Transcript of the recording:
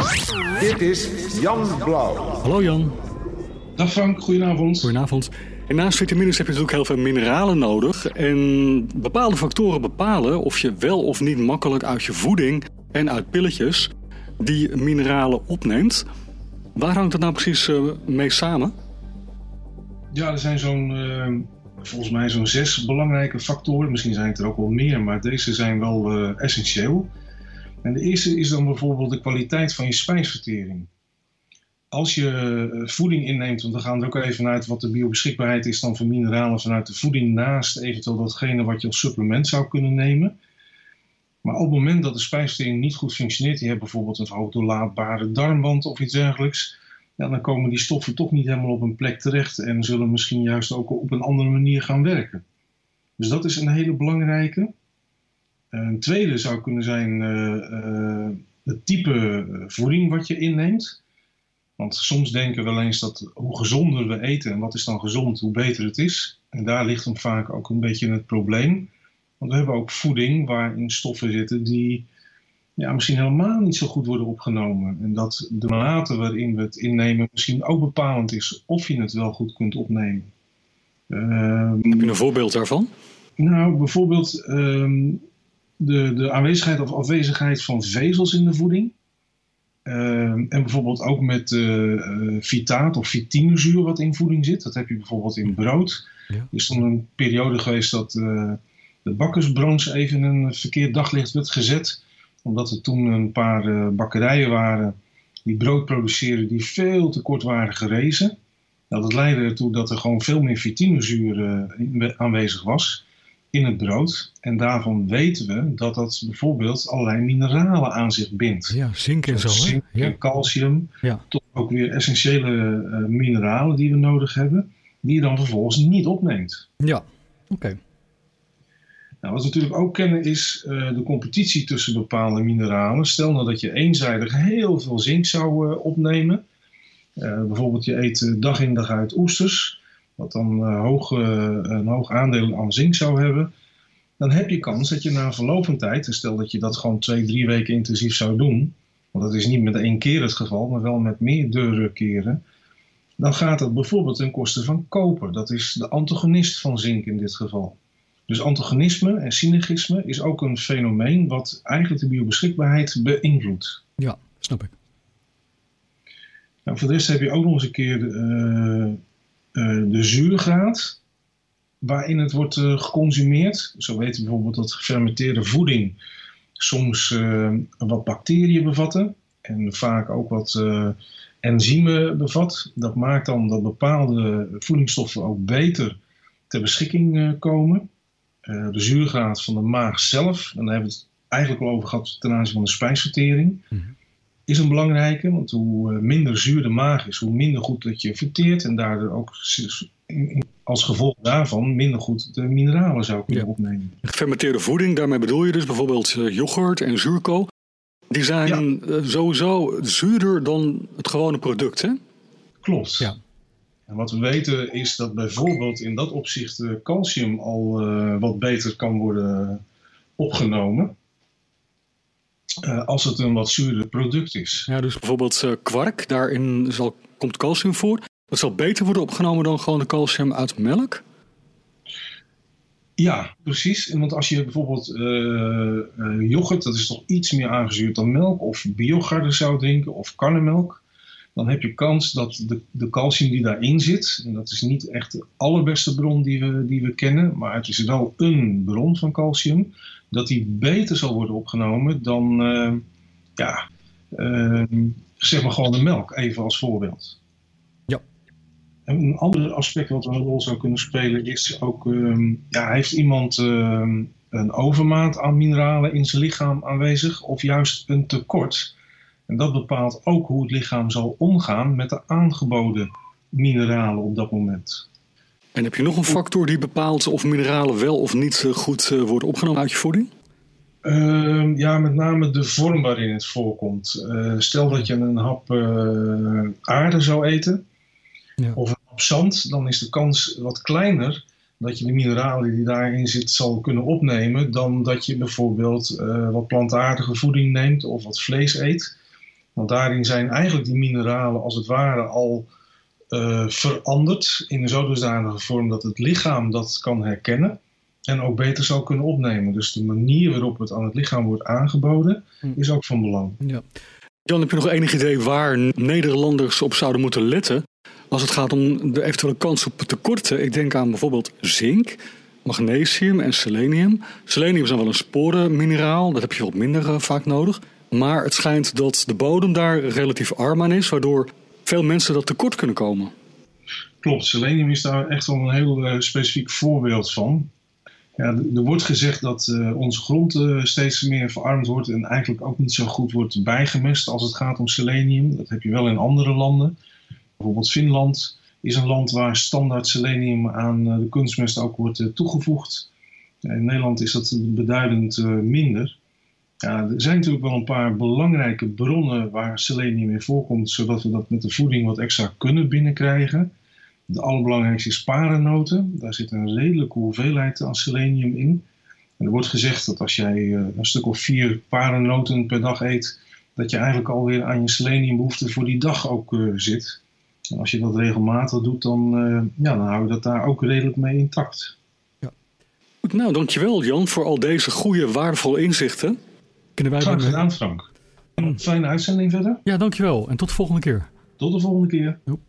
Dit is Jan Blauw. Hallo Jan. Dag Frank, goedenavond. Goedenavond. En naast vitamines heb je natuurlijk heel veel mineralen nodig. En bepaalde factoren bepalen of je wel of niet makkelijk uit je voeding en uit pilletjes die mineralen opneemt. Waar hangt dat nou precies mee samen? Ja, er zijn volgens mij zo'n 6 belangrijke factoren. Misschien zijn het er ook wel meer, maar deze zijn wel essentieel. En de eerste is dan bijvoorbeeld de kwaliteit van je spijsvertering. Als je voeding inneemt, want we gaan er ook even vanuit wat de biobeschikbaarheid is dan van mineralen vanuit de voeding naast eventueel datgene wat je als supplement zou kunnen nemen. Maar op het moment dat de spijsvertering niet goed functioneert, je hebt bijvoorbeeld een hoogdoorlaatbare darmwand of iets dergelijks, ja, dan komen die stoffen toch niet helemaal op een plek terecht en zullen misschien juist ook op een andere manier gaan werken. Dus dat is een hele belangrijke. Een tweede zou kunnen zijn het type voeding wat je inneemt. Want soms denken we wel eens dat hoe gezonder we eten en wat is dan gezond, hoe beter het is. En daar ligt hem vaak ook een beetje het probleem. Want we hebben ook voeding waarin stoffen zitten die misschien helemaal niet zo goed worden opgenomen. En dat de mate waarin we het innemen misschien ook bepalend is of je het wel goed kunt opnemen. Heb je een voorbeeld daarvan? Nou, bijvoorbeeld de aanwezigheid of afwezigheid van vezels in de voeding. En bijvoorbeeld ook met fitaat of fitinezuur wat in voeding zit. Dat heb je bijvoorbeeld in brood. Ja. Er is dan een periode geweest dat de bakkersbranche even een verkeerd daglicht werd gezet. Omdat er toen een paar bakkerijen waren die brood produceren die veel te kort waren gerezen. Nou, dat leidde ertoe dat er gewoon veel meer fitinezuur aanwezig was in het brood. En daarvan weten we dat dat bijvoorbeeld allerlei mineralen aan zich bindt. Ja, zink en zo. Zink en calcium. Ja. Tot ook weer essentiële mineralen die we nodig hebben. Die je dan vervolgens niet opneemt. Ja, oké. Nou, wat we natuurlijk ook kennen is de competitie tussen bepaalde mineralen. Stel nou dat je eenzijdig heel veel zink zou opnemen. Bijvoorbeeld je eet dag in dag uit oesters. Wat dan een hoog aandeel aan zink zou hebben. Dan heb je kans dat je na verloop van tijd, en stel dat je dat gewoon 2-3 weken intensief zou doen. Want dat is niet met 1 keer het geval, maar wel met meerdere keren. Dan gaat dat bijvoorbeeld ten koste van koper. Dat is de antagonist van zink in dit geval. Dus antagonisme en synergisme is ook een fenomeen wat eigenlijk de biobeschikbaarheid beïnvloedt. Ja, snap ik. Nou, voor de rest heb je ook nog eens een keer de zuurgraad waarin het wordt geconsumeerd. Zo weten we bijvoorbeeld dat gefermenteerde voeding soms wat bacteriën bevatten en vaak ook wat enzymen bevat. Dat maakt dan dat bepaalde voedingsstoffen ook beter ter beschikking komen. De zuurgraad van de maag zelf, en daar hebben we het eigenlijk al over gehad ten aanzien van de spijsvertering, is een belangrijke. Want hoe minder zuur de maag is, hoe minder goed dat je verteert en daardoor ook als gevolg daarvan minder goed de mineralen zou kunnen opnemen. Gefermenteerde voeding, daarmee bedoel je dus bijvoorbeeld yoghurt en zuurkool. Die zijn sowieso zuurder dan het gewone product, hè? Klopt. Ja. En wat we weten is dat bijvoorbeeld in dat opzicht calcium al wat beter kan worden opgenomen. Als het een wat zuurder product is. Ja, dus bijvoorbeeld kwark, daarin komt calcium voor. Dat zal beter worden opgenomen dan gewoon de calcium uit melk? Ja, precies. Want als je bijvoorbeeld yoghurt, dat is toch iets meer aangezuurd dan melk, of biogarde zou drinken, of karnemelk, dan heb je kans dat de calcium die daarin zit, en dat is niet echt de allerbeste bron die we kennen, maar het is wel een bron van calcium, dat die beter zal worden opgenomen dan zeg maar gewoon de melk, even als voorbeeld. Ja. En een ander aspect wat een rol zou kunnen spelen is ook, heeft iemand een overmaat aan mineralen in zijn lichaam aanwezig of juist een tekort? En dat bepaalt ook hoe het lichaam zal omgaan met de aangeboden mineralen op dat moment. En heb je nog een factor die bepaalt of mineralen wel of niet goed worden opgenomen uit je voeding? Met name de vorm waarin het voorkomt. Stel dat je een hap aarde zou eten of een hap zand, dan is de kans wat kleiner dat je de mineralen die daarin zitten zal kunnen opnemen dan dat je bijvoorbeeld wat plantaardige voeding neemt of wat vlees eet. Want daarin zijn eigenlijk die mineralen als het ware al veranderd in een zodanige vorm dat het lichaam dat kan herkennen en ook beter zou kunnen opnemen. Dus de manier waarop het aan het lichaam wordt aangeboden is ook van belang. Ja. Jan, heb je nog enig idee waar Nederlanders op zouden moeten letten als het gaat om de eventuele kans op tekorten? Ik denk aan bijvoorbeeld zink, magnesium en selenium. Selenium is dan wel een sporenmineraal, dat heb je wat minder vaak nodig. Maar het schijnt dat de bodem daar relatief arm aan is, waardoor veel mensen dat tekort kunnen komen. Klopt, selenium is daar echt wel een heel specifiek voorbeeld van. Ja, er wordt gezegd dat onze grond steeds meer verarmd wordt en eigenlijk ook niet zo goed wordt bijgemest als het gaat om selenium. Dat heb je wel in andere landen. Bijvoorbeeld Finland is een land waar standaard selenium aan de kunstmest ook wordt toegevoegd. In Nederland is dat beduidend minder. Ja, er zijn natuurlijk wel een paar belangrijke bronnen waar selenium in voorkomt, zodat we dat met de voeding wat extra kunnen binnenkrijgen. De allerbelangrijkste is parennoten. Daar zit een redelijke hoeveelheid aan selenium in. En er wordt gezegd dat als jij een stuk of 4 parennoten per dag eet, dat je eigenlijk alweer aan je seleniumbehoefte voor die dag ook zit. En als je dat regelmatig doet, dan hou je dat daar ook redelijk mee intact. Ja. Goed, nou, dankjewel Jan voor al deze goede, waardevolle inzichten. Graag gedaan, Frank. Fijne uitzending verder. Ja, dankjewel. En tot de volgende keer. Tot de volgende keer. Joep.